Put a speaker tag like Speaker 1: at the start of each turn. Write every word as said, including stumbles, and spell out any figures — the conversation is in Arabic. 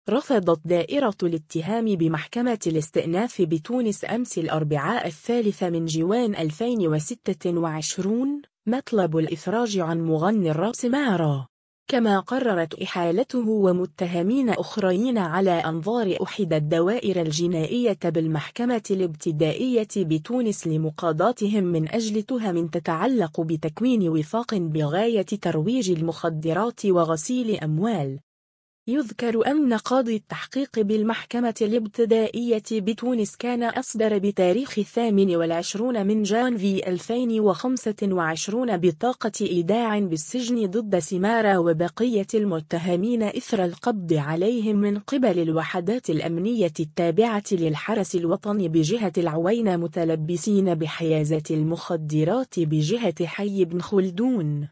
Speaker 1: رفضت دائرة الاتهام بمحكمة الاستئناف بتونس أمس الأربعاء الثالث من جوان ألفين وستة وعشرين مطلب الإفراج عن مغني الرقص مارا، كما قررت إحالته ومتهمين أخرين على أنظار إحدى الدوائر الجنائية بالمحكمة الابتدائية بتونس لمقاضاتهم من أجل تهم تتعلق بتكوين وفاق بغاية ترويج المخدرات وغسيل أموال. يذكر أن قاضي التحقيق بالمحكمة الابتدائية بتونس كان أصدر بتاريخ الثامن والعشرون من جانفي ألفين وخمسة وعشرين بطاقة إيداع بالسجن ضد سمارة وبقية المتهمين إثر القبض عليهم من قبل الوحدات الأمنية التابعة للحرس الوطني بجهة العوينة متلبسين بحيازة المخدرات بجهة حي بن خلدون.